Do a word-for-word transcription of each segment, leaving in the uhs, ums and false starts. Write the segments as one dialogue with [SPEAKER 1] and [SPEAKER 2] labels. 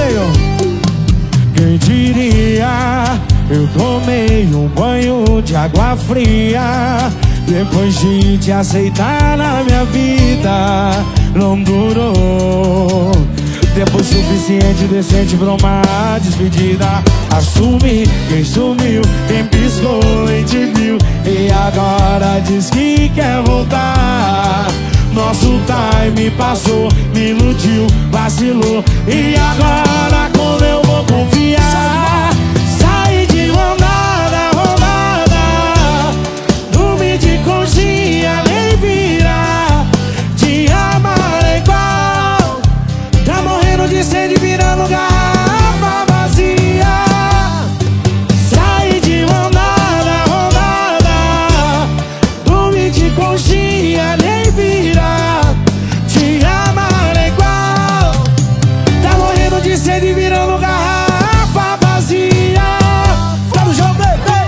[SPEAKER 1] veio. Quem diria, eu tomei um banho de água fria. Depois de te aceitar na minha vida, não durou tempo suficiente, decente pra uma despedida. Assumi quem sumiu, quem piscou e te viu, e agora diz que quer voltar. Nosso time passou, me iludiu, vacilou, e agora como eu vou confiar? Saí de rodada, rodada, dormi de conchinha, nem virar. Te amar é igual, tá morrendo de sede, virando garrafa vazia. Saí de rodada, rodada, dormi de conchinha, nem virar. Te amar é igual, tá morrendo de sede, virando garrafa vazia. Vamos jogar, bebê.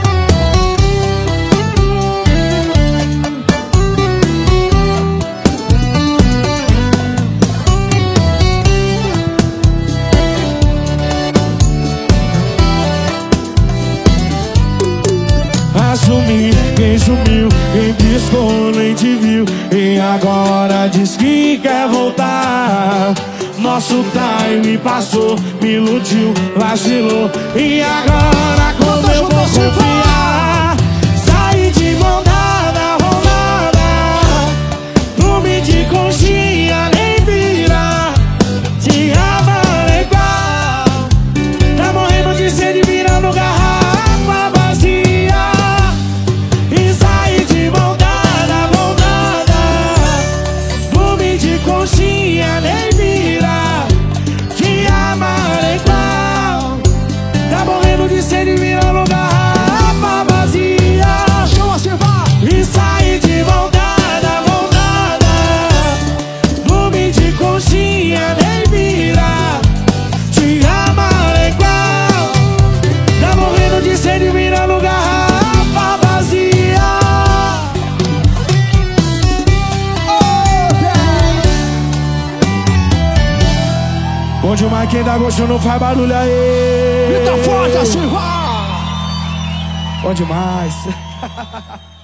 [SPEAKER 1] Assumi quem sumiu, quem piscou nem te viu, e agora diz que quer voltar. Nosso time passou, me iludiu, vacilou, e agora como eu vou confiar? Saí de mão dada, rolada, dormi de conchinha, nem virar. Te amar é igual, tá morrendo de sede, virando garrafa vazia. E saí de mão dada, mão dada, dormi de conchinha, nem virar. Te amar é igual, tá morrendo de sede, virando garrafa vazia. Chama assim, vai! E saí de mão dada, mão dada, dormi de conchinha, nem virar. Te amar é igual, tá morrendo de sede, virando garrafa vazia. Bom demais, quem dá gosto não faz barulho aí.
[SPEAKER 2] Grita forte assim, vai!
[SPEAKER 1] Bom demais.